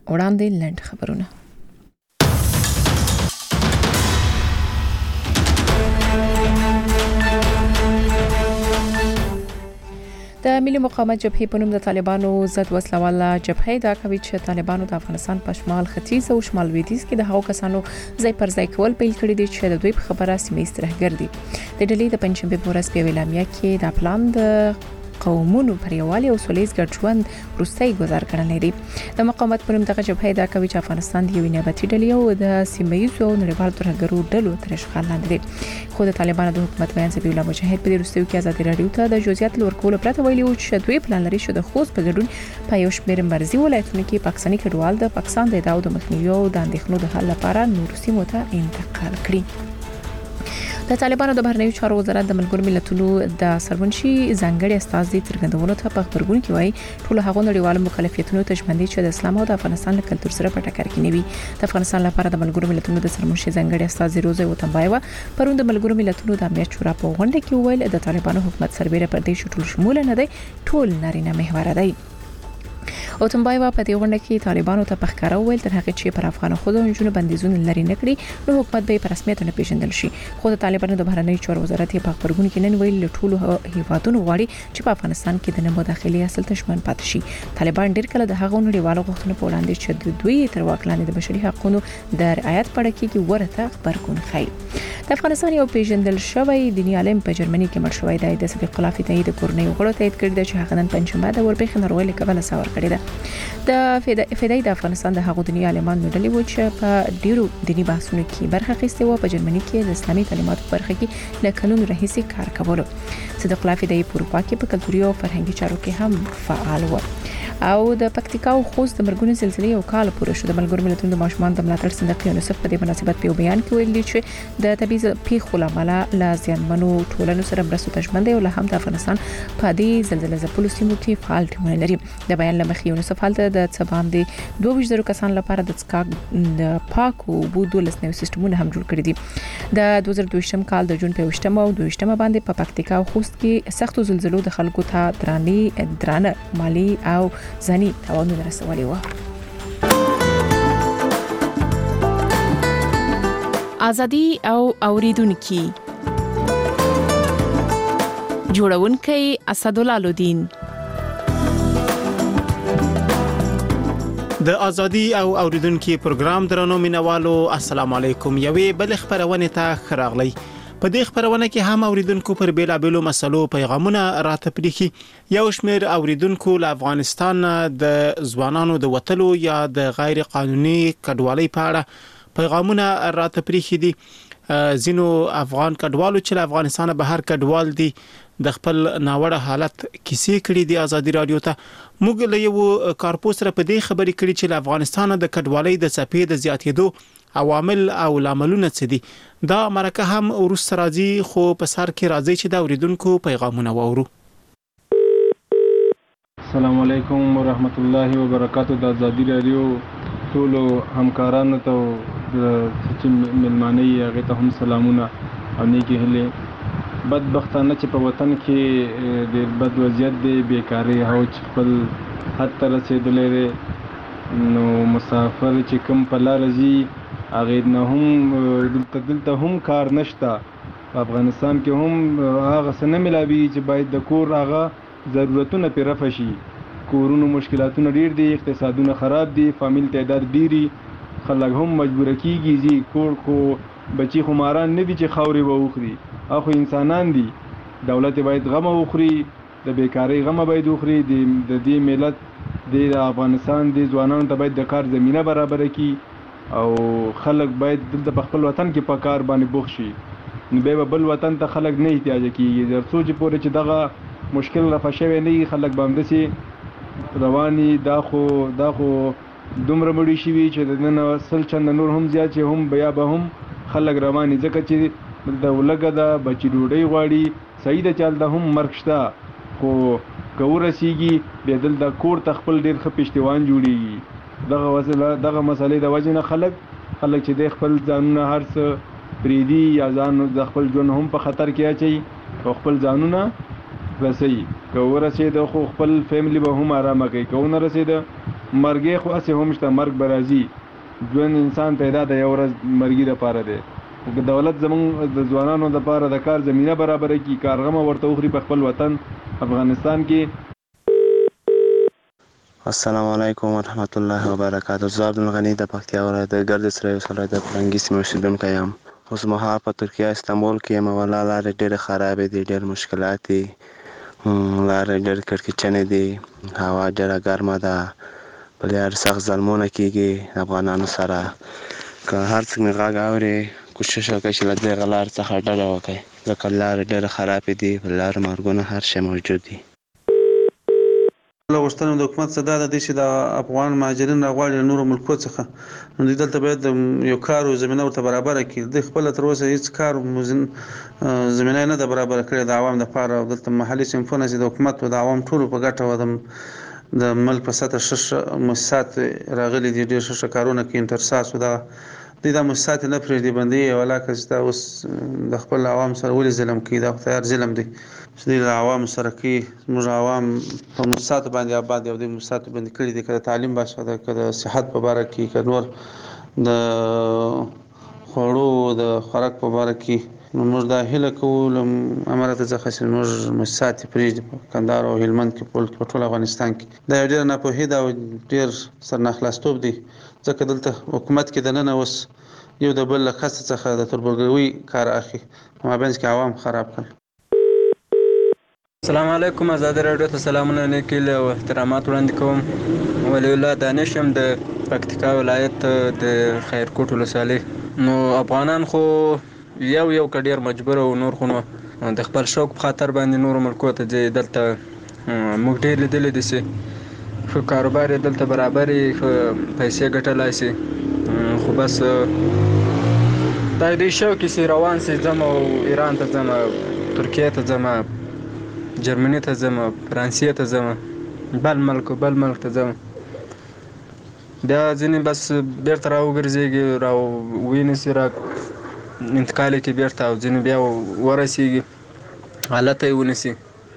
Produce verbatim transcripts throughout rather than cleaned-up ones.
وړاندې لنډ خبرونه. د ملي مقاومت جبهې په نوم د طالبانو ضد وسلواله جبهې دا کوي چې طالبانو د افغانستان په شمال ختیځ او شمال لویدیځ کې د هغو کسانو ځای پر ځای کول پیل کړی دي چې د دوی په خبره سیمه ایز ترهګر دي. د ډلې د پنځشنبه په ورځ په اعلامیه کې د پلان د قومونو پر یووالي او سولیز ګډ ژوند وروستۍ ګزار کړل دي. د مقاومت په نوم دغه جبهې دا کوي چې افغانستان د یوې نیابتي ډلې او د سیمه ایزو او نړیوالو ترهګرو ډلو تر اشغال لاندې دي. خو د طالبانو د حکومت بیان ذبیح الله مجاهد په دې وروستیو کې ازادي راډیو ته د جزئیات ورکولو پرته ویلي و چې دوی پلان لري چې د خوست په ګډون په یو شمېر مرزي ولایتونو کې پاکستاني کډوال د پاکستان د ادعاو د مخنیوي او د اندېښنو د حل لپاره نورو سیمو ته انتقال کړي. د طالبانو د بهرنیو چارو وزارت د ملګرو ملتونو د سرمنشي ځانګړي استازي څرګندونو ته په خبرګون کې وایي ټول هغه نړیوالو مکلفیتونو ته ژمن دي چې د اسلام او د افغانستان له کلتور سره په ټکر کې نه وي. د افغانستان لپاره د ملګرو ملتونو د سرمنشي ځانګړي استازي روزي وطنبایوا پرون د ملګرو ملتونو د امنیت شورا په غونډه کې وویل د طالبانو حکومت سربېره پر دې ټول شمول نه دی، ټول نارینه محور دی. وطنبایوا په دې غونډه کې طالبانو ته پخکاره وویل تر هغه چې پر افغان خودو انجونو بندیزونه لري نه کړی نو حکومت به په رسمیت نه پیژندل شي. خو د طالبانو د بهرنیو چارو وزارت په خبرګون کې نن ویل ټول هیوادونو غواړي چې په افغانستان کې د نه مداخلې اصل تشمن پاتې شي. طالبان ډېر کله د هغو نړیوالو غوښتنو په وړاندې چې دوی تر واک لاندې د بشري حقوقو د رعایت په اړه کې ورته خبرګون ښيي. د افغانستان یو پیژندل شوی دیني عالم په جرمني کې مړ شوی دی. د صدیق الله فدایي د کورنۍ غړو تایید کړی چې هغه نن پنځمه د ورپېښې ناروغۍ له کبله ساور کړی ده. د فدایي د افغانستان د هغو دیني عالمانو ډلې و چې په ډیرو دینی بحثونو کې برخه اخیستې و. په جرمني کې د اسلامي تعلیماتو په برخه کې له کلونو راهیسې کار کولو. صدیق الله فدایي په اروپا کې په کلتوري او فرهنګي چارو کې هم فعال و. او د پکتیکا او خوست د مرګونو سلسله یو کال پوره شو. د ملګرو ملتونو د ماشومان د ملاتړ صندوق یونیسف په دې مناسبت په بیان کې ویلي چې د طبیعي پیښو لامل لا زیانمنو ټولنو سره مرستو ته ژمن دی او له هم د افغانستان په دې زلزلې ځپلو سیمو کې فعال ټیمونه لري. د بیان لمخې یونیسف هلته د څه باندې دوه ویشت زره کسان لپاره د څښاک د پاکو اوبو دولس نوي سیستمونه هم جوړ کړي دي. د دوه زره دوه کال د جون په وشتمه او دوه باندې په پکتیکا او خوست کې سختو زلزلو د خلکو ته دراني درانه مالی او ځاني تاوانونه رسولي و. ازادي او اوریدونکو جوړونکي اسدالله لودین. د ازادي او اوریدونکو پروګرام درنو مینوالو السلام علیکم. یوې بل خبرونه ته خراغلی. په دې خبرونه کې هم اوریدونکو پر بیلابېلو مسلو پیغامونه راته پریخي. یو شمېر اوریدونکو له افغانستان د ځوانانو د وټلو یا د غیر قانوني کډوالۍ په اړه پیغامونه راته پریخي دي. زینو افغان کډوالو چې له افغانستان بهر کډوال دي د خپل ناوړه حالت کیسې کړي دي آزادي رادیو ته. موږ له یو کارپوس سره په دې خبرې کړي چې له افغانستان د کډوالۍ د څپې د زیاتېدو عوامل او لاملونه څه دي. دا مرکه هم ورسره راځي خو په سر کې راځي چې دا اوریدونکو پیغامونه واورو. السلام علیکم ورحمت الله وبرکاتہ. د آزادي رادیو ټول همکارانو ته چې ملمانه یې هغه ته هم سلامونه او نیکی هیله. بدبختانه چې په وطن کې د بد وضعیت دی، بیکاری او خپل حد ته رسیدلې نو مسافر چې کوم په لار ځي هغه نه هم دلته دلته هم کار نشته. په افغانستان کې هم هغه څه نه ملاوي چې باید د کور هغه ضرورتونه پرې رفع شي. کورونو مشکلاتونه ډیر دي، اقتصادونه خراب دي، فامیل تعداد ډیری، خلک هم مجبور کیږي چې کور کو بچي خو ماران نه دي چې خاوري ووخري. اخو انسانان دي، دولت باید غم وخوري، د بیکاری غم باید وخوري. د دې ملت د افغانستان د ځوانانو ته باید د کار زمينه برابر کړي او خلک باید دلته په خپل وطن کې په کار باندې بوخ شي. نو به بل وطن ته خلک نه احتیاج کیږي. تر څو چې پورې چې دغه مشکل رفع شوی نه خلک به همداسې رواني. دا خو دا خو دومره مړي شوي چې د نن سل چند نور هم زیات چې هم بیا به هم خلک رواني، ځکه چې د ولګه د بچی ډوډۍ غواړي. صحیح ده چې د هم مرګ شته خو که ورسیږي بیا دلته کور ته خپل ډېر ښه پشتوان جوړېږي. دغه وسله دغه مسلې د وجې نه خلک خلک چې د خپل ځانونه هر څه پریدي یا ځان د خپل ژوند هم په خطر کې اچي او خپل ځانونه رسي. که ورسېد خو خپل فیملی به هم آرامه کوي، که ونه رسېد مرګ خو اسې هم شته، مرګ به راځي. ژوند انسان پیدا د یو ورځ مرګي لپاره دی. که دولت زمونږ د ځوانانو لپاره د کار زمینه برابره کړي، کارغمه ورته وخوري په خپل وطن افغانستان کې. السلام علیکم ورحمت الله وبرکاته. زه عبدالغني د پکتیا ولایت د ګرد سرای ولسوالۍ د فرنګي سیمې اوسېدونکی یم. اوس مهال په ترکیه استانبول کې یم. والله لارې ډېرې خرابې دي، ډېر مشکلات دي، لارې ډېرې کړکېچنې دي، هوا ډېره ګرمه ده، په لار سخت ظلمونه کېږي افغانانو سره. که هر څوک مې غږ اوري کوشش وکړئ چې له دغه لارې څخه ډډه وکړئ، ځکه لارې ډېرې خرابې دي، په لار مرګونه هر شی موجود دي. غوښتنه د حکومت څخه دا ده چې د افغان مهاجرین راغواړي له نورو ملکو څخه، نو دوی دلته باید یو کار او زمینه ورته برابره کړي. دوی خپله تر اوسه هېڅ کار زمینه نه ده برابره کړې د عوام دپاره. او دلته محلي صنفونه چې د حکومت او د عوام ټولو په ګټه وه، د ملک په سطح ښه مؤسسات راغلي دي، ډېر ښه کارونه کوي. انترساس او دا دوی دا مؤسسات نه پرېږدي، بندوي یې. ولاکه چې دا اوس د خپل عوام سره ولې ظلم کوي؟ دا خو تیار ظلم دی چې دوی له عوامو سره کوي. زموږ عوام په مؤسساتو باندې آباد دي او دوی مؤسساتو باندې کړي دي، که د تعلیم باسه ده، که د صحت په باره کې، که نور د خوړو د خوراک په باره کې. نو موږ دا هیله کوو له امارته څخه چې موږ مؤسسات یې پرېږدي په کندهار او هلمند کې، په ټول افغانستان کې. دا یو ډېره ناپوهي ده او ډېر سرناخلاصتوب دی، ځکه دلته حکومت کې دننه اوس یو د بل له کسه څخه د تربورګلوي کار اخلي، په مابینځ کې عوام خراب کړل. السلام علیکم. ازادي راډیو ته سلامونه نیکیل او احترامات وړاندې کوم. ولی الله دانش یم د پکتیکا ولایت د خیرکوټ ولسوالۍ. نو افغانان خو یو یو که ډېر مجبور او نور خو نو د خپل شوق په خاطر باندې نورو ملکو ته ځي. دلته موږ ډېر لیدلی دي چې ښه کاروبار یې دلته برابر یې، ښه پیسې ګټلی شي، خو بس دا دوی شوق یې چې روان سي، ځم او ایران ته ځم، ترکیې ته ځم، جرمني ته ځم، فرانسې ته ځم، بل ملک بل ملک ته ځم. بیا ځینې بس بیرته راوګرځېږي، راوینیسي، را انتقال یې کړي بیرته، او ځینې بیا ورسېږي هلته یې ونیسي،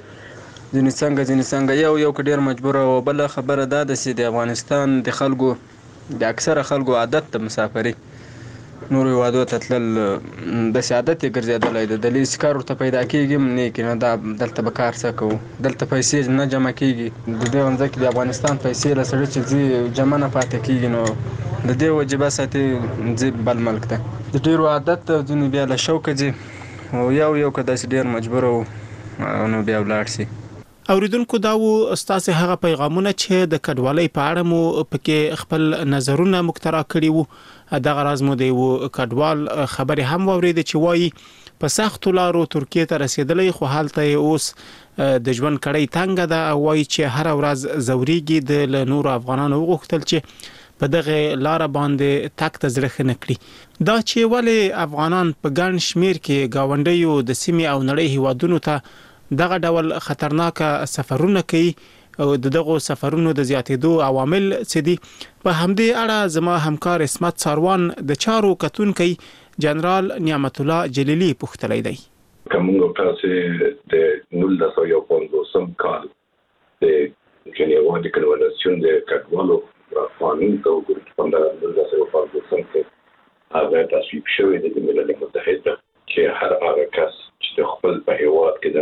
ځینې څنګه ځینې څنګه، یو یو که ډېر مجبوره. او بله خبره دا ده چې د افغانستان د خلکو د اکثره خلکو عادت د مسافرۍ، نورو هېوادو ته تلل داسې عادت یې ګرځېدلی دی. دلې چې کار ورته پیدا کېږي هم نه کېږي، نه دا دلته به کار څه کوو، دلته پیسې نه جمع کېږي. د دې ځکه د افغانستان پیسې له سړي چې ځي جمع نه پاتې کېږي، نو د دې وجې بس اتې ځي بل ملک ته. د ډېرو عادت ته ځینې بیا له شوقه ځي، او یو یو که داسې ډېر مجبوره وو نو بیا ولاړ شي. اوریدونکو دا و ستاسو هغه پیغامونه چې د کډوالۍ په اړه مو پکې خپل نظرونه مخترع کړي وو. دغه راز مو دی و کډوال خبرې هم واورېدې چې وایي په سختو لارو ترکیې ته رسیدلی، خو هلته اوس د ژوند کړۍ تنګه ده، او وایي چې هر ورځ زوريږي. د نورو افغانانو وغوښتل چې په دغه لار باندې تک ته زړه ښه نه کړي. دا چې ولې افغانان په ګڼ شمیر کې ګاونډیو د سیمې او نړۍ هیوادونو ته دغه ډول خطرناک سفرونه کوي، او دغه سفرونو د زیاتېدو عوامل څه دي، په همدې اړه زما همکار اسمت ساروان د چارو کتونکی جنرال نعمت الله جلیلی پوښتلی دی. کومه تاسو د نولس سوه پنځوسم کال د جنیوا د کنوانسیون د کډوالو قانون ته وګورئ، په نولس سوه پنځوسم کې هغه تصویب شوی د ملل متحد چې هر هغه کس چې خپل په هیواد کې د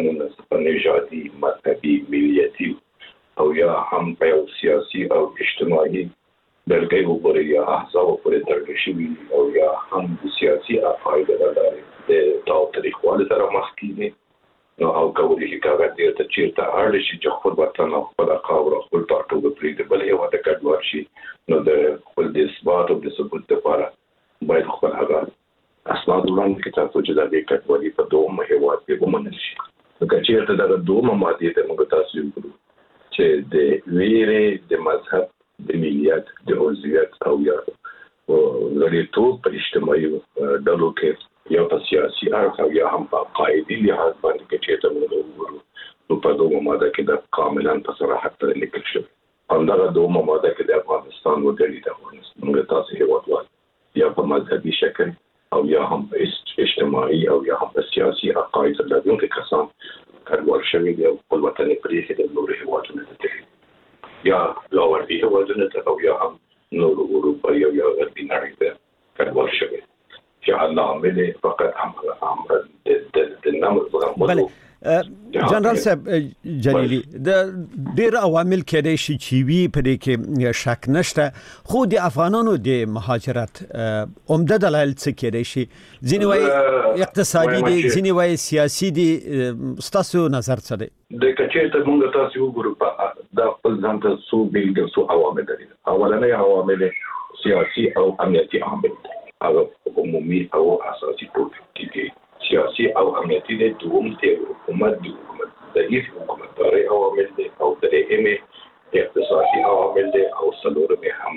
نژادي، مذهبي، ملیتي او یا هم په یو سیاسي او اجتماعي ډلګۍ وګوري یا احزاب پورې تړل شوي او یا هم د سیاسي عقایدو له لارې د تاوتریخوالي سره مخ کېږي، نو او کولی شي هغه دې ته چیرته اړ شي چې خپل وطن او خپل خاوره او خپل ټاټوبه پرېږدي، بل هېواد ته کډوال شي، نو د خپل د اثبات او د ثبوت لپاره باید خپل هغه اسناد وړاندې کړي ترڅو چې د دې کډوالي په دومره هېواد کې ومنل شي. که چیرته دغه دومره مادې ته موږ تاسو وګورو چې د ویرې، د مذهب، د ملیت، د عضویت او یا غړیتوب په اجتماعي ډلو کې یا په سیاسي اړخ او یا هم په عقایدي لحاظ باندې کې چیرته موږ وګورو، نو په دومره ماده کې د کاملا په صراحت سره لیکل شوی. همدغه دومره ماده کې د افغانستان وګړي د افغانستان موږ تاسو هېوادوال یا په مذهبي شکل او یا هم اجتماعي او یا هم سیاسي عقاید لرونکي کسان کډوال شوي دي او خپل وطن یې پرېښی د نورو هېوادونو ته تللي. یا لاوردی هوادونه ته او یا هم نور اروپا یا یا غربي نړۍ ته کډوال شوي چې عامل فقط هم عمل د نامو بله جنرال صاحب جلیلی د ډیر عوامل کېدای شي چې وی پرې کې شک نشته خو د افغانانو د مهاجرت عمده دلایل څه کېدای شي ځینې وایي اقتصادي دي ځینې وایي سیاسي دي ستاسو نظر څه دی د کچې ته موږ تاسو وګورو په د خپل ځان ته څو بیلګې څو عوامل دي اولنۍ عوامل سیاسي او امنیتي عوامل هغه عمومي او اساسي ټول دي سیاسي او امنیتي د دوم ته حکومت د حکومت ضعیف حکومتداري عوامل دي او درېیم اقتصادي عوامل دي او څلورم هم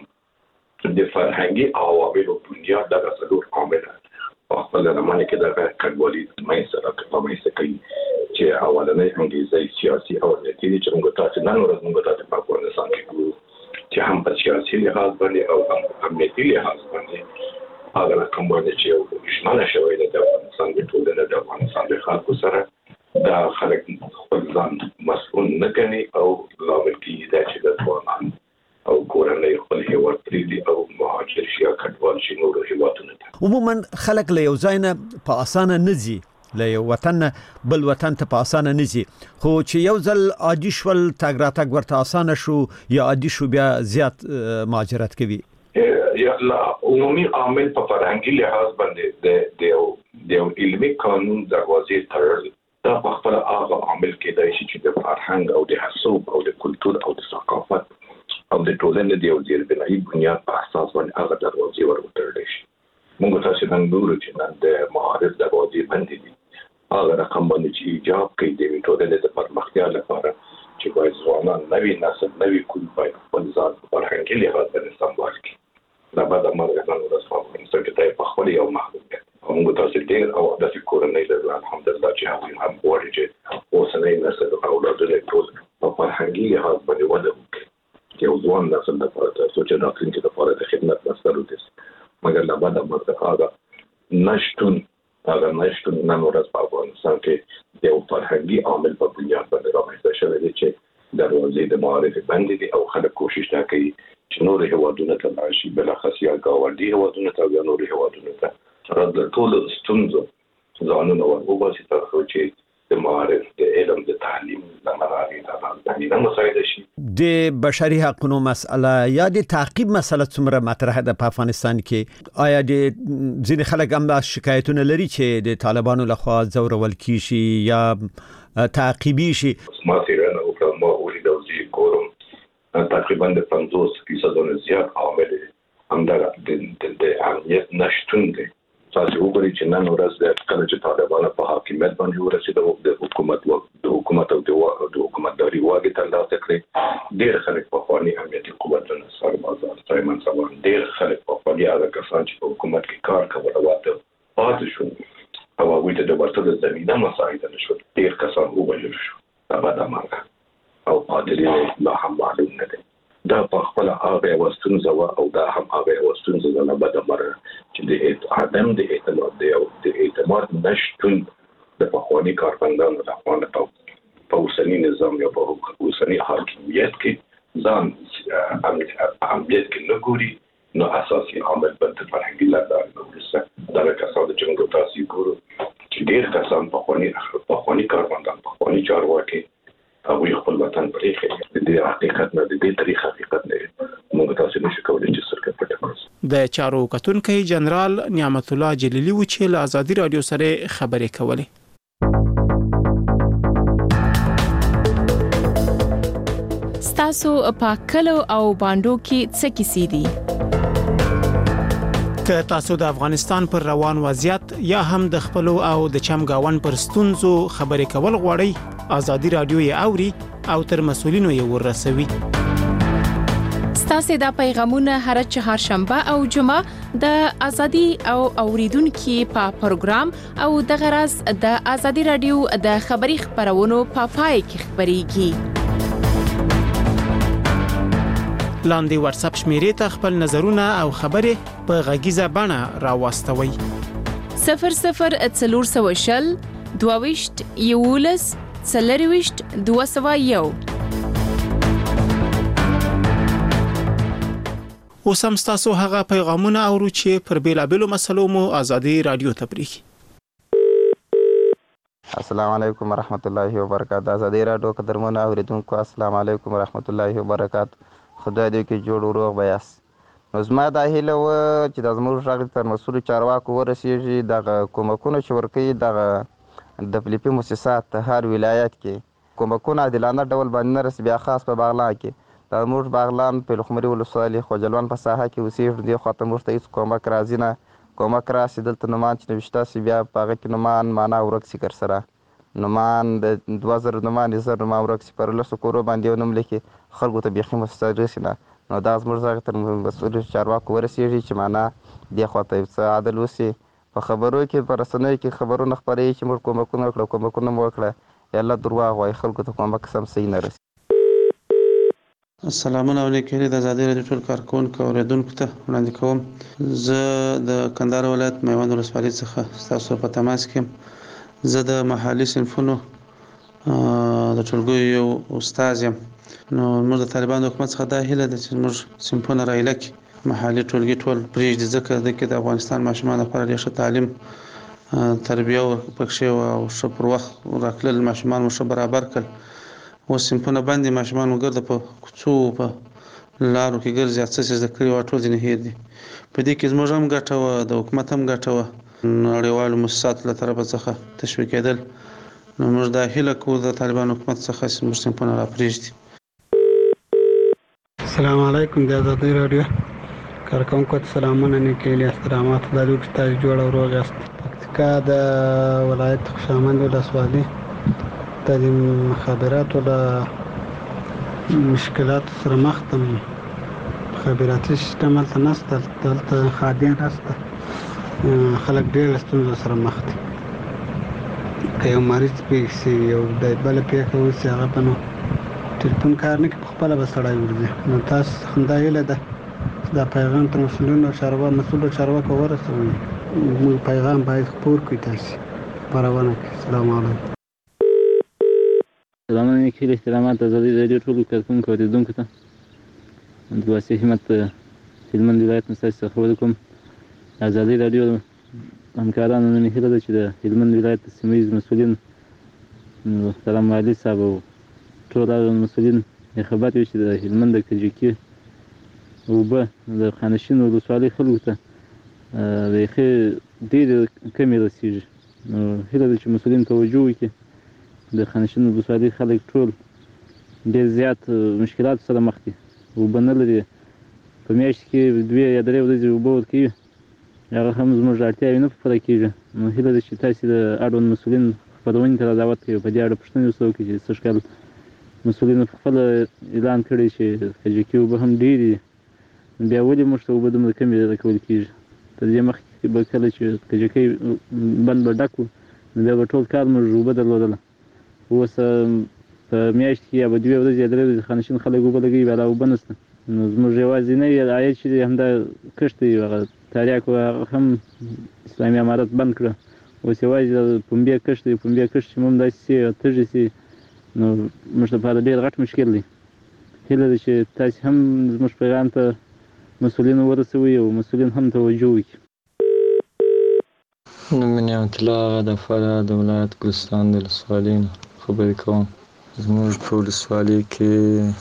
د فرهنګي عواملو بنیاد دغه څلور عوامل په خپل رمانه کې دغه کډوالي مې سره کومه څه کوي چې اولنې انګلیسي سیاسي او امنیتي چې موږ تاسو نن ورځ موږ تاسو په افغانستان کې ګورو چې هم په سیاسي لحاظ باندې او هم امنیتي لحاظ باندې هغه کوم باندې چې شماله شوی د افغانستان د ټولنې د افغانستان د خلکو سره دا خلک خپل ځان مسؤل نه کوي او لامل کیږي چې د افغانان او کورنۍ خپل هیواد پرېږدي او مهاجر شي او کډوال شي نورو هیوادونو ته عموما خلک له یو ځای نه په اسانه نه ځي له یو وطن بل وطن ته په اسانه نه ځي خو چې یو ځل عادي شول تګ راتګ ورته اسانه شو یا عادي شو بیا زیات مهاجرت کوي یا لا عمومي عامل په فرهنګي لحاظ باندې د د علمي قانون دروازې تړل دا په خپل هغه عامل کېدای شي چې د فرهنګ او د حساب او د کلتور او د ثقافت او د ټولنې د یو ځیربنایي بنیاد په اساس باندې هغه دروازې ورته شي موږ تاسو نن ګورو چې نن د معارف دروازې باندې دي هغه رقم باندې چې ایجاب کوي د ټولنې د پرمختیا لپاره چې باید ځوانان نوي نسل نوي کول باید خپل ځان په فرهنګي لحاظ باندې سمبال کړي دا به د مرګ نه ورسوي چې دا په خپل یو محدود او موږ تاسو ډېر او د کورنۍ له الحمدلله چې هغه هم غواړي چې اوسنۍ نسل او اولادونه ټول په فرهنګي لحاظ باندې وده وکړي یو ځوان نسل د پاره تاسو چې راتلونکي لپاره د خدمت مسؤل دي مګر لا بعد مرګ هغه نشټون هغه نشټون نن ورځ په افغانستان کې د فرهنګي عامل په بنیاد باندې رامنځته شوی دی چې دروازې د معارف باندې دي او خلک کوشش کوي چې نور هیوادونه ته راشي بل خاص یا گاونډي هیوادونه ته یا نور هیوادونه ته تر د ټول ستونزو ځانونه ورغوباسي تر څو چې د معارف د علم د تعلیم لمراري د تعلیم مسایل شي د بشري حقوقو مسله یا د تعقیب مسله څومره مطرح ده په افغانستان کې آیا د ځینې خلک هم شکایتونه لري چې د طالبانو لخوا ځورول کیږي یا تعقیبي شي ما سیرانه او ما ولید او زی کورم تقریبا د پنځوس فیصد نه زیات عامل همدغه د د امنیت نشټون دي تاسو وګورئ چې نن ورځ د کله چې طالبان په حاکمیت باندې ورسېدل د حکومت او د حکومت او د حکومتداري واګې ترلاسه کړې ډېر خلک په خواني امنیتي قوتونو سره بازار سایمن سره ډېر خلک په خواني هغه کسان چې په حکومت کې کار کوي واته پاتې شو او هغوی ته د ورته زمینه مساعده نشو ډېر کسان ووژل شو دا به مرګ او پادری لا هم معلوم نه دی دا په خپل هغه وستونزه او دا هم هغه وستونزه نه بده مر چې د عدم د اعتماد دی او د اعتماد نشټون د پخوانی کارمندانو د افغان په اوسنی نظام یا په اوسنی حاکمیت کې ځان امنیت کې نه ګوري نو اساسي عامل بل د فرهنګي لاره نو دا کسان چې موږ تاسو ګورو چې ډېر کسان پخوانی پخوانی کارمندان پخوانی چارواکي او یو خپل وطن پرېږي د دې حقیقت نه د دې تاریخ حقیقت نه موږ تاسو نشو کولای چې سرکه پټه کړو د چارو کتونکو جنرال نعمت الله جلیلی و چې له آزادي رادیو سره خبرې کولې ستاسو په کلو او باندو کې څه کیسې دي که تاسو د افغانستان پر روان وضعیت یا هم د خپل او د چمګاون پر ستونزو خبرې کول غواړئ آزادي رادیو یې اوري او تر مسولینو یې ورسوي ستاسو د پیغامونه هر چهارشنبه او جمعه د آزادي او اوریدونکو په پروګرام او د غرض د آزادي رادیو د خبري خبرونو په پای کې خبريږي لاندې واتس اپ شمیرې ته خپل نظرونه او خبرې په غږیزه بڼه راوستوي صفر صفر څلور سوه شل دوه ویشت یولس څلور ویشت دوه سوه یو اوس هم تاسو هغه پیغامونه اورو چې پر بیلابلو مسلو مو ازادي رادیو ته پریږي. السلام علیکم ورحمت الله وبرکاته. ازادي رادیو قدرمن اوریدونکو السلام علیکم ورحمت الله وبرکاته. خدای دې کې جوړ روغ بیاس. نو زما دا هیله و چې د زموږ غږ تر مسؤل چارواکو ورسیږي دغه کومکونه چې ورکوي دغه د فلپي مؤسسات هر ولایت کې کومکونه عادلانه ډول باندې نه رسي، بیا خاص په بغلان کې د موږ بغلان په لخمري ولسوالۍ خوجلوان په ساحه کې اوسېږو، دې خواته موږ ته هېڅ کومک راځي نه. کومک راسي دلته نومان چې نوشته سي بیا په هغه کې نومان معنا ورک سي کر سره نومان د دوه زره نومان زر نومان ورک سي پر لسو کورو باندې یو نوم لیکي خلکو ته بیخي مؤسسه رسي نه. نو دا زموږ غږ تر مسؤلو چارواکو ورسېږي چې معنا دې خواته یو څه عدل وسي. په خبرو کې په رسنیو کې خبرونه خپروي چې موږ کومکونه وکړو کومکونه مو وکړه، یالله درواغ وایي، خلکو ته کومک سم صحیح نه رسي. سلامونه او نیکې د ازادي رادیو ټول کارکونکو او اوریدونکو ته وړاندې کوم. زه د کندهار ولایت میوند ولسوالۍ څخه ستاسو په تماس کې یم. زه د محلي صنفونو د ټولګیو یو استاد یم. نو موږ د طالبانو حکومت څخه دا هیله ده چې موږ صنفونه رایله کړي، محلي ټولګي ټول پرېږدي، ځکه دلته د افغانستان ماشومان لپاره ډېر ښه تعلیم تربیه پکښې وه او ښه پر وخت راکړل، ماشومان مو ښه برابر کړل. اوس صنفونه بند دي، ماشومان مو ګرده په کوڅو په لارو کې ګرځي، هر څه چې زده کړي وه ټول ځینې هېر دي. په دې کې زموږ هم ګټه وه، د حکومت هم ګټه وه، نړیوالو مؤسساتو له طرفه څخه تشویقېدل. نو موږ دا هیله کوو د طالبانو حکومت څخه چې موږ صنفونه را پرېږدي. السلام علیکم د ازادي رادیو کارکونکو ته سلامونه، نیکې هیلې احترامات. خدای دې وکړي تاسو جوړ او روغ یاست. پکتیکا د ولایت خوشامند ولسوالۍ د مخابراتو له مشکلاتو سره مخ ته یم. مخابراتي سیستم هلته نشته، دلته خادم نشته، خلک ډېر له ستونزو سره مخ دي. که یو مریض پېښ شي، یو د بله پېښه وشي، هغه به نو ټلیفون کار نه کوي، په خپله به سړی ورځي. نو تاسو همدا هیله ده چې دا پیغام تر مسؤلینو چارواکو مسؤلو چارواکو ورسوئ. موږ پیغام باید خپور کړئ، تاسو خپرونه کړئ. السلام علیکم. سلامونه، نیکې هیلې احترامات د ازادي رادیو ټولو کارکونکو او اوریدونکو ته. عبدالواسع همت هلمند ولایت نه ستاسو څخه خبرې کوم. د ازادي رادیو همکارانو نن هیله ده چې د هلمند ولایت د سیمه ییز مسؤلین محترم والي صاحب او ټول هغه مسؤلین خبر وي چې د هلمند د کجکي اوبه د خانشین ولسوالۍ خلکو ته بیخي ډېرې کمې رسېږي. نو هیله ده چې مسؤلین توجه وکړي. د خانشین ولسوالۍ خلک ټول ډېر زیات مشکلاتو سره مخ دي، اوبه نه لري، په میاشت کې دوې یا درې ورځې اوبه ورکوي، هغه هم زموږ اړتیاوې نه پوره کېږي. نو هیله ده چې تاسې د اړوند مسؤلین خپرونې ته را دعوت کوي، په دې اړه پوښتنې ورسره وکړي چې سږ کال مسؤلینو په خپله اعلان کړی چې کجکي اوبه هم ډېرې دي، بیا ولې موږ ته اوبه دومره کمې راکول کېږي؟ تر دې مخکې به کله چې کجکي بند به ډک وو، نو بیا به ټول کال موږ اوبه درلودله. اوس په میاشت کې یا به دوې ورځې یا درې ورځې خانشین خلک اوبه لګوي، بیا لا اوبه نشته. نو زموږ یوازینی عاید چې دی همدا کښت دی، هغه تاریاک هغه هم اسلامي امارت بند کړه. اوس یوازې د پنبې کښت دی، پنبې کښت چې هم داسې سي تږي سي، نو موږ لپاره ډېر غټ مشکل دی. هیله ده چې تاسې هم زموږ پیغام ته مسؤلین ورسوئ او مسؤلین هم توجه وکړي. نوم مې نعمت الله د فراه د ولایت ګلستان د ولسوالۍ نه خبرې کوم. زموږ په ولسوالۍ کې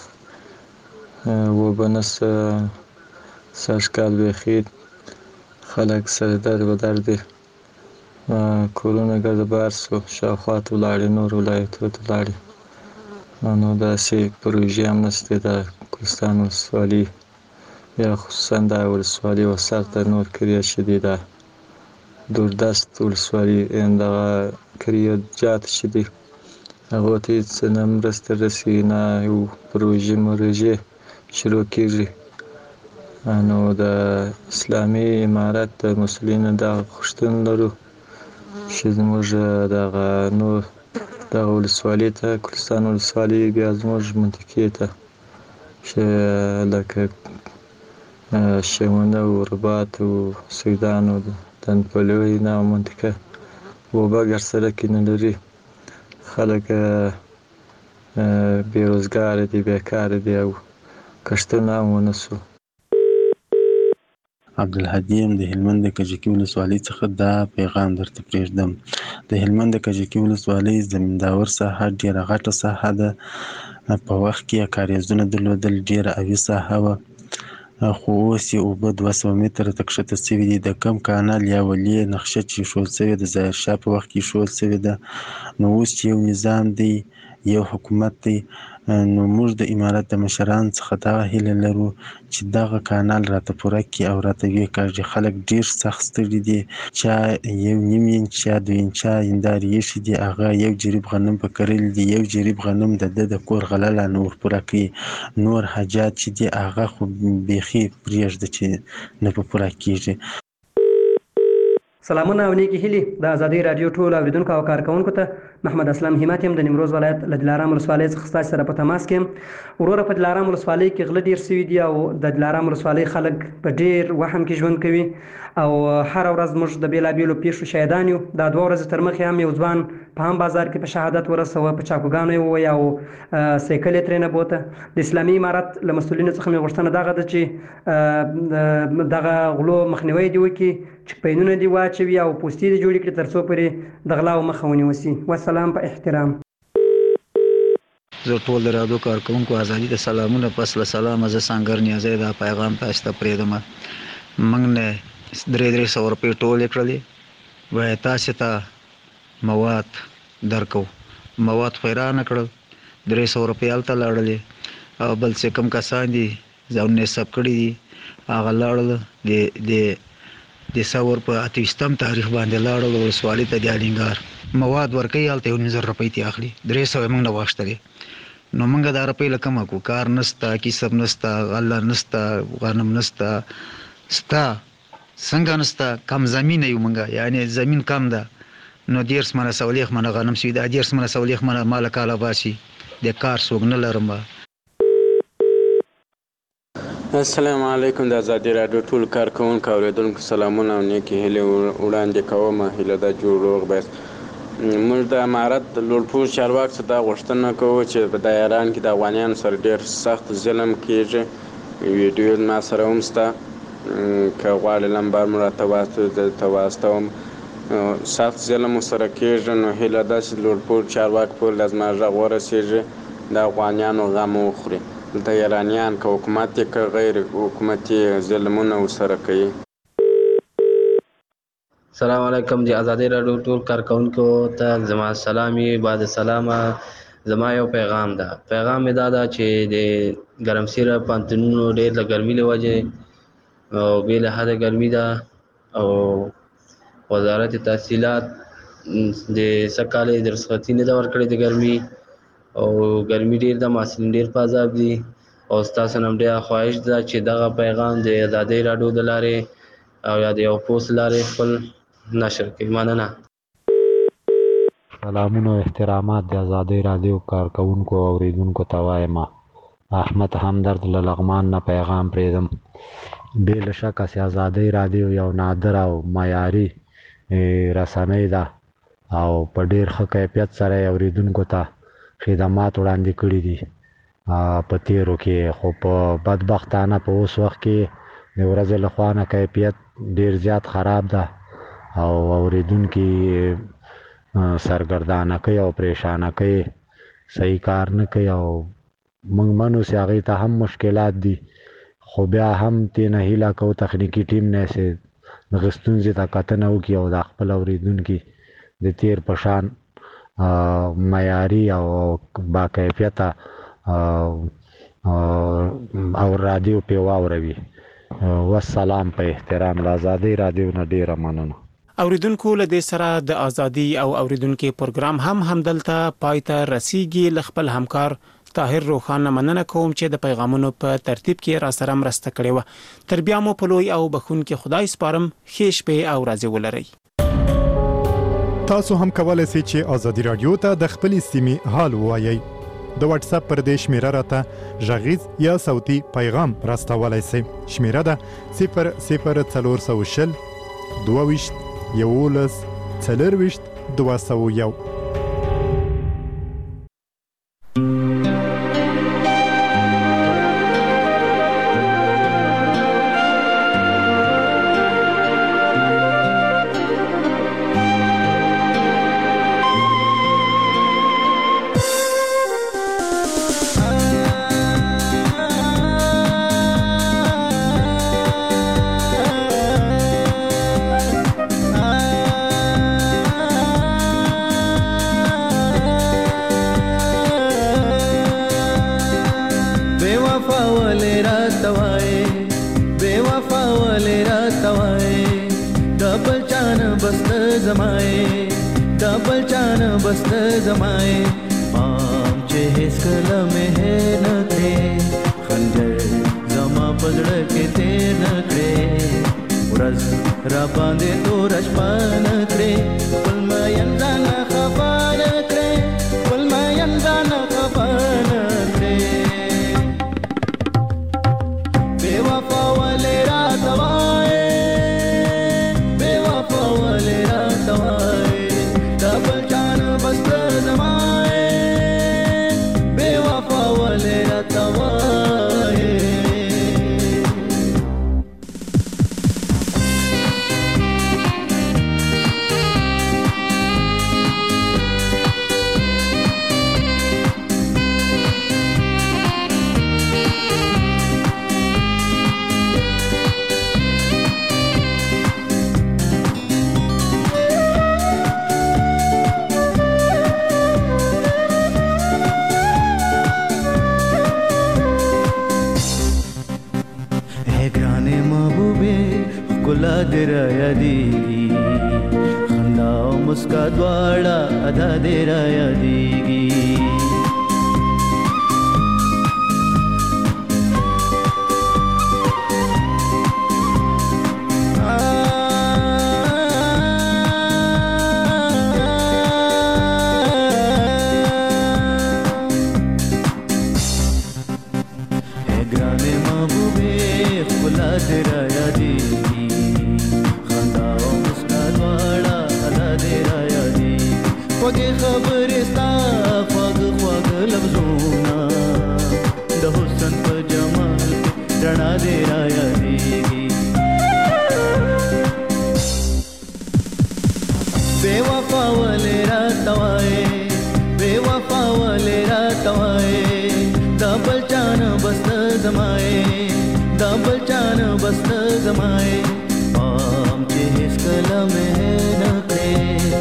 اوبه نشته، سږ کال بیخي خلک سره در بدر دي، کورونه ګرده بار سو، شاوخوا ته ولاړې، نور ولایتونو ته ولاړې. نو داسې پروژې هم نشته د ګلستان ولسوالۍ یا خصوصا دا ولسوالۍ وسط د نور کلیه چې دي، دا دوردست ولسوالۍ دغه کلیه جات چې دي، هغو ته هېڅ نه مرسته رسي، نه یو پروژې مروژې شروع کېږي. نو د اسلامي امارت د مسؤلینو دغه غوښتنه لرو چې زموږ دغه نور دغه ولسوالۍ ته ګلستان ولسوالۍ بیا زموږ منطقې ته چې لکه شمونه او رباط او سیدان او دنپلوی نه منطقه اوبه ګر سړک نه لري، خلک بېروزګاره دي، بیکاره دي او کښتونه هم ونه سو. عبدالهادي یم د هلمند د کجکي ولسوالۍ څخه دا پیغام درته پرېږدم. د هلمند د کجکي ولسوالۍ زمینداور ساحه ډېره غټه ساحه ده. په وخت کې یې کاریزونه درلودل، ډېره اوي ساحه وه، خو اوس یې اوبه دوه سوه متره ته کښته سوي دي. د کم کانال یا ولې نقشه چې ایښودل سوې ده، ظاهرشاه په وخت کې ایښودل سوې ده. نو اوس چې یو نظام دی، یو حکومت دی، نو موږ د امارت د مشرانو څخه دغه هیله لرو چې دغه کانال راته پوره کړي او راته ویې کاږي. خلک ډېر سخت ستړي دي، چا یو نیم انچ چا دوه انچه هندارې ایښي دي، هغه یو جریب غنم په کرلي دي، یو جریب غنم د ده د کور غله لا نه ورپوره کوي. نور حاجات چې دي هغه خو بیخي پرېږده چې نه په پوره کېږي. سلامونه او نیکی هیلې د ازادۍ راډیو ټول اوریدونکو او کارکوونکو ته محمد اسلام همت یم د نیمروز ولایت له دلارام ولسوالۍ څخه ستاسو سره په تماس کې یم. وروره په دلارام ولسوالۍ کې غله ډېر سوي دي او د دلارام ولسوالۍ خلک په ډېر وهم کې ژوند کوي او هره ورځ موږ د بېلابېلو پیښو شاهدان یو. دا دوه ورځې تر مخکې هم یو ځوان په هم بازار کې په شهادت ورسوه، په چاقوګانو یې ووی او سایکل یې ترېنه بوته. د اسلامي امارت له مسؤلینو څخه مې غوښتنه دغه ده چې دغه غلو مخنیوی دې وکړي، چې پینونه دې واچوي او پوستې دې جوړې کړي تر څو پورې د غلاو مخه ونیول سي. والسلام په احترام. زه ټول د راډیو کارکوونکو ازادي ته سلامونه. پس له سلامه زه سانګر نیازی دا پیغام تاسو ته پرېږدم. موږ نه درې درې سوه روپۍ ټولې کړلې، وایي تاسې ته مواد درکو. مواد خو یې رانه کړل، درې سوه روپۍ هلته لاړلې او بل چې کوم کسان دي ځانونه یې ثبت کړي دي هغه لاړل د د ثور په اته ویشتم تاریخ باندې لاړل ولسوالۍ ته د الینګار. مواد ورکوي هلته یو نیم زره روپۍ ترې اخلي، درې سوه یې موږ نه واخیستلې. نو موږ دا روپۍ له کومه کړو؟ کار نشته، کسب نشته، غله نشته، غنم نشته، ستا څنګه نشته؟ کم زمینه یو موږ، یعنې زمین کم ده. نو دیرس منه سولیخ منه غنم سوي ده، دیرس منه سولیخ منه ماله کاله باسي، د کار څوک نه لرم. السلام علیکم. د ازادي راډیو ټول کارکوونکو اورېدونکو سلامونه او نیکې هیلې وړاندې کوم. هیله ده جوړ روغ باید. موږ د امارت د لوړپوړ چارواکو څخه دا غوښتنه کوو چې په دا ایران کې د افغانیانو سره ډېر سخت ظلم کېږي. ویډیو ما سره هم شته، که غواړې نمبر مو راته درته واستوم. سخت ظلم ورسره کېږي. نو هیله ده چې لوړپوړ چارواکو پورې د زما غږ ورسېږي، د افغانیانو غم وخوري. دلته ایرانیان که حکومت یې که غیر حکومتي ظلمونه ورسره کوي. السلام علیکم. د ازادۍ راډیو ټول کارکوونکو ته زما سلامي. بعد سلامه زما یو پیغام ده. پیغام مې دا ده چې د ګرمسیره پوهنتونونو ډېر د ګرمۍ له وجې او بې له حده ګرمي ده او وزارت تحصیلات د سږ کال یې رخصتي نه ده ورکړې د ګرمي او ګرمي ډېر ده، محصلین ډېر په عذاب دي او ستاسو نه ډېره خواهش ده چې دغه پیغام د ازادۍ راډیو د لارې او یا د یو پوسټ لارې خپل نشر کړي. مننه. سلامونه او احترامات د ازادۍ راډیو کارکوونکو او اورېدونکو ته وایم. احمد همدرد له لغمان نه پیغام پرېږدم. بې له شکه چې ازادۍ راډیو یو نادر او معیاري رسنۍ ده او په ډېر ښه کیفیت سره یې اورېدونکو ته خدمات وړاندې کړي دي په تیرو کې، خو په بدبختانه په اوس وخت کې د ورځې له خوا نه کیفیت ډېر زیات خراب ده او اورېدونکي سرګردانه کوي او پریشانه کوي، صحیح کار نه کوي او موږ منو چې هغوی ته هم مشکلات دي، خو بیا هم ترې نه هیله کوو تخنیکي ټیم نه چې دغه ستونزې ته کتنه وکړي او د خپل اورېدونکي د تیر په شان معیاري او با کیفیته او رادیو پې واوروي. والسلام په احترام. د ازادۍ رادیو نه ډېره مننه. اوریدونکو له دې سره د ازادي او اوریدونکو پروګرام هم همدلته پای ته رسیږي. ل خپل همکار طاهر روخان مننه کوم چې د پیغامونو په ترتیب کې را سره مرسته کړې و. تر بیا مو په لوی او بخونکي خدای سپارم. ښې شپې او ورځې ولرئ. تاسو هم کولای شئ چې ازادي رادیو ته د خپل سیمې حال ووایئ. د واتس اپ پر دې شمیره راته غږیز یا صوتي پیغام راستولای شئ. شمیره ده صفر صفر څلور سوه شل دوه ویشت یولس څلرویشت دوه سوه یو. بست زمای پام چې هیڅ کله مې نه کړې خنجر زما پزړه کې تیر نه کړې ورځ را باندې تور شپه نه کړې خپل مین ځان خفه نه کړې خپل مین ځان خفه نه کړې بې وفا ولې راته وایې بې وفا ولې راته وایې دا بل جان بست زمای بې وفا ولې راته وایې ګلا دې را یادېږي خندا او مسکا دواړه ادا دې را یادېږي اے ګرانې محبوبې ګلا دې را یادېږي خوږې خبرې ستا خواږه خواږه لفظونه د حسن په جمال رڼا دې را یادېږي بې وفا ولې راته وایې بې وفا ولې راته وایې دا بل چا نه بس ته زمایې دا بل چا نه بس ته زمایې پام چې هېڅ کله مې نه کړې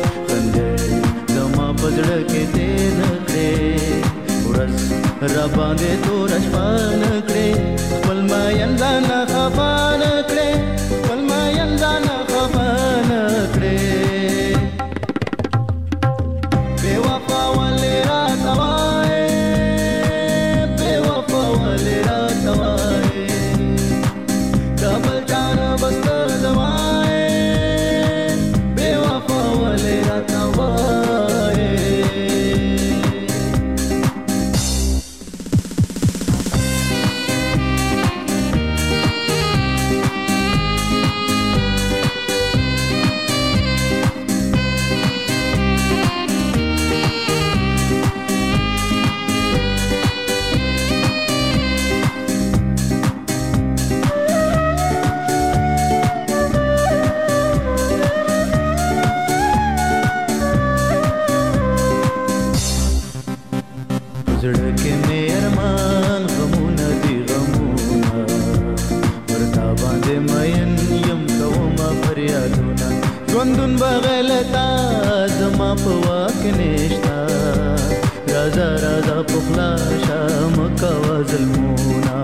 پزړه کې تیر کړې ورځ را باندې تور شپه نه کړې خپل مین ځان خفه نه کړې خپل مین ځان خفه نه کړې بې وفا ولې راته وایې بې وفا ولې راته وایې دا بل چا نه بس ته زمایې بې وفا ولې راته وایې زړه کې مې ارمان غمونه دي غمونه ورته باندې مین یم کومه فریادونه ژوندون بغیر تا زما په واک نشته راځه راځه په خوله شه مه کوه ظلمونه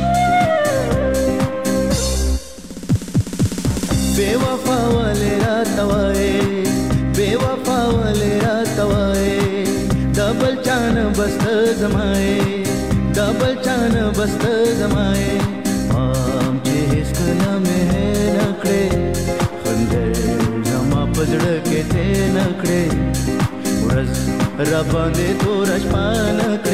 بې وفا ولې راته وایې بې وفا ولې راته وایې دا بل چا نه بس ته زمایې دا بل چا نه بس ته زمایې پام چې هېڅ کله مې نه کړې خنجر زما په زړه کې تیر نه کړې ورځ را باندې توره شپه نه